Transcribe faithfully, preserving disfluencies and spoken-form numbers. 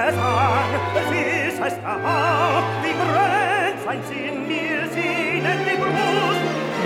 Gesang, sie ist fester Hauch, wie brennt sein Sinn,